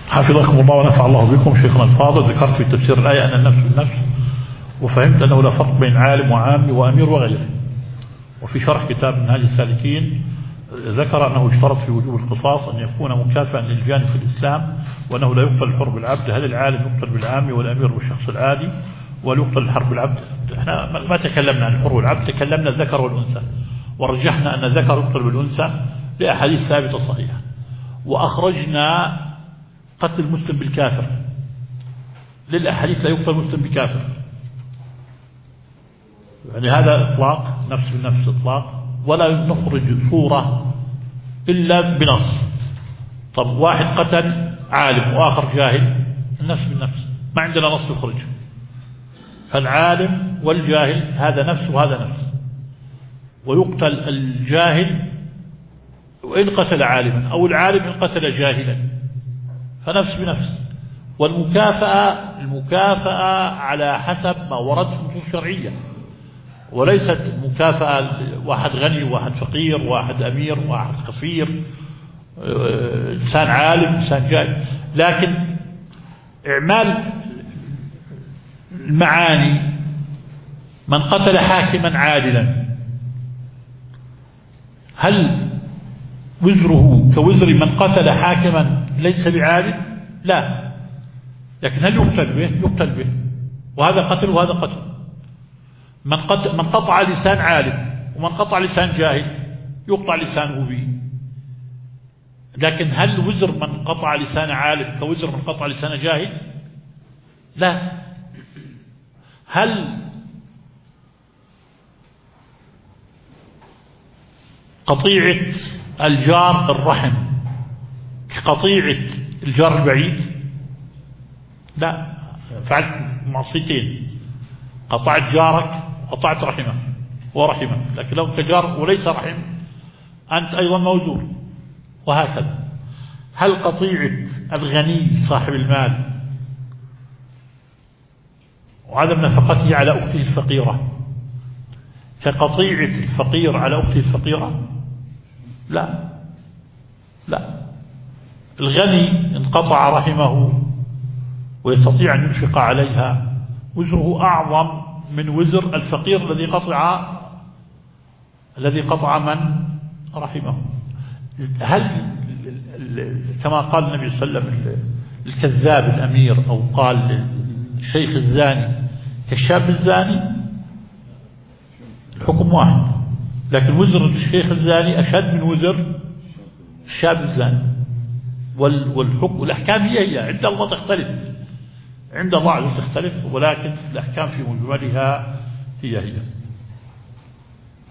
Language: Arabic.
حفظكم الله ونفع الله بكم. شيخنا الفاضل، ذكرت في تفسير الآية أن النفس بالنفس، وفهمت أنه لا فرق بين عالم وعامي وأمير وغيره. وفي شرح كتاب منهاج السالكين ذكر أنه اشترط في وجوب القصاص أن يكون مكافئا للجاني في الإسلام، وأنه لا يقتل الحر بالعبد. هل العالم يقتل بالعامي والأمير بالشخص العادي، ويقتل الحر بالعبد؟ احنا ما تكلمنا عن الحر والعبد، تكلمنا الذكر والأنثى، ورجحنا أن الذكر يقتل بالأنثى لأحاديث ثابتة صحيحة. وأخرجنا قتل المسلم بالكافر للأحاديث لا يقتل المسلم بكافر. يعني هذا إطلاق نفس بالنفس إطلاق، ولا نخرج صورة إلا بنص. طب واحد قتل عالم وآخر جاهل، النفس بالنفس، ما عندنا نص يخرج. فالعالم والجاهل هذا نفس وهذا نفس، ويقتل الجاهل وإن قتل عالما، أو العالم إن قتل جاهلا، فنفس بنفس. المكافأة على حسب ما وردت في النصوص الشرعية، وليست مكافأة واحد غني واحد فقير، واحد أمير واحد خفير، إنسان عالم إنسان جاهل. لكن إعمال المعاني، من قتل حاكما عادلا هل وزره كوزر من قتل حاكما ليس بعادل؟ لا، لكن هل يقتل به؟ يقتل به، وهذا قتل وهذا قتل. من قطع لسان عالم ومن قطع لسان جاهل يقطع لسانه به. لكن هل وزر من قطع لسان عالم كوزر من قطع لسان جاهل؟ لا. هل قطيعة الجار الرحم كقطيعة الجار البعيد؟ لا، فعلت معصيتين، قطعت جارك قطعت رحمه ورحمه، لكن لو كجار وليس رحم أنت أيضا موزور. وهكذا. هل قطيعة الغني صاحب المال وعدم نفقته على أخته الفقيرة كقطيعة الفقير على أخته الفقيرة؟ لا. الغني انقطع رحمه ويستطيع أن ينفق عليها، وزره أعظم من وزر الفقير الذي قطع من رحمه. هل كما قال النبي صلى الله عليه وسلم الكذاب الأمير، أو قال الشيخ الزاني كالشاب الزاني، الحكم واحد، لكن وزر الشيخ الزاني أشد من وزر الشاب الزاني. والحكم والأحكام هي عند الله تختلف، عند الله تختلف، ولكن الأحكام في مجملها هي